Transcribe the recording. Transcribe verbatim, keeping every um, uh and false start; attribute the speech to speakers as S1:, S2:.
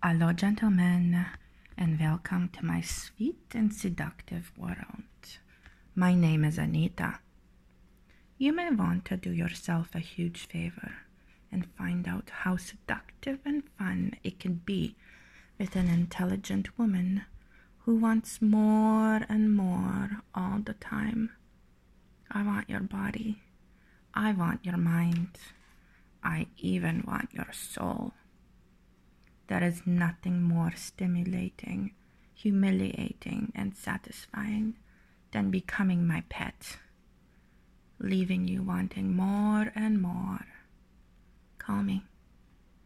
S1: Hello, gentlemen, and welcome to my sweet and seductive world. My name is Anita. You may want to do yourself a huge favor and find out how seductive and fun it can be with an intelligent woman who wants more and more all the time. I want your body. I want your mind. I even want your soul. There is nothing more stimulating, humiliating, and satisfying than becoming my pet, leaving you wanting more and more. Call me.